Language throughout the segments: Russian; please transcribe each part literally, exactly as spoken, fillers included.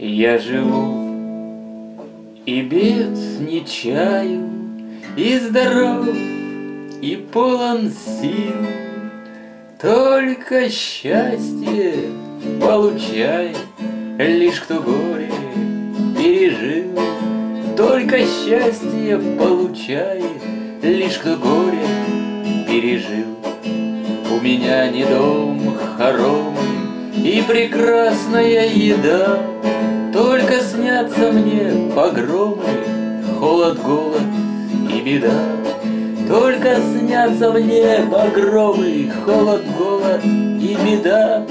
Я живу и бед не чаю, и здоров, и полон сил, только счастье получает лишь кто горе пережил. Только счастье получает лишь кто горе пережил. У меня не дом хоромы и прекрасная еда, только снятся мне погромы, холод, голод и беда. Только снятся мне погромы, холод, голод и беда.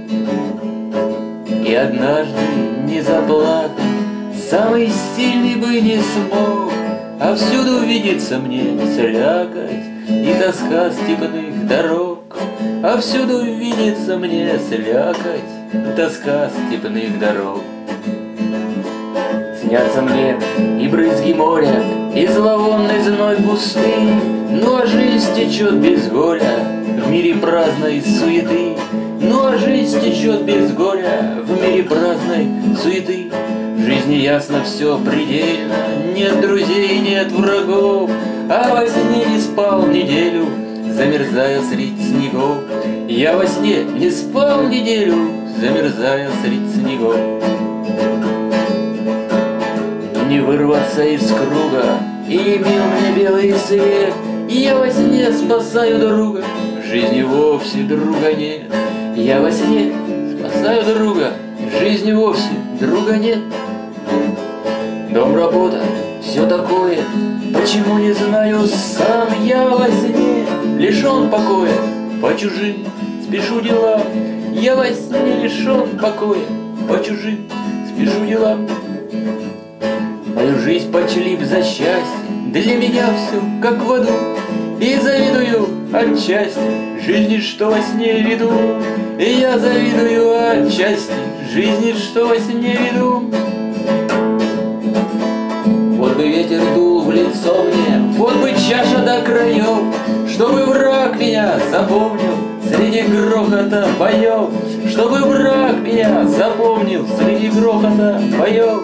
И однажды не заплакать самый сильный бы не смог, а всюду видится мне слякоть и тоска степных дорог. А всюду видится мне слякоть и тоска степных дорог. Снятся мне и брызги моря, и зловонный зной пустыни, ну а жизнь течет без горя в мире праздной суеты. Ну а жизнь течет без горя в мире праздной суеты. В жизни ясно все предельно, нет друзей, нет врагов, а во сне не спал неделю, замерзая средь снегов. Я во сне не спал неделю, замерзая средь снегов. Не вырваться из круга, и не бил мне белый свет, и я во сне спасаю друга, в жизни вовсе друга нет. Я во сне спасаю друга, в жизни вовсе друга нет. Дом, работа, все такое, почему не знаю сам. Я во сне лишен покоя, по чужим спешу делам. Я во сне лишен покоя, по чужим спешу делам. Мою жизнь почли б за счастье, для меня все как в аду, и завидую отчасти жизни, что во сне веду. И я завидую отчасти жизни, что во сне веду. Вот бы ветер дул в лицо мне, вот бы чаша до краев, чтобы враг меня запомнил среди грохота боев, чтобы враг меня запомнил среди грохота боев.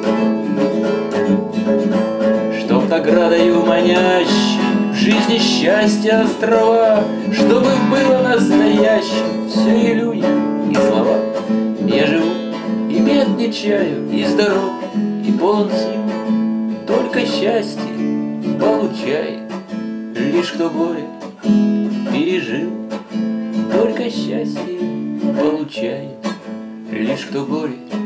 Чтоб наградою манящей в жизни счастья острова, чтобы было настоящим все и люди, и слова. Я живу и бед не чаю, и здоров, и полон сил, только счастье получает лишь кто горе пережил. Только счастье получает лишь кто горе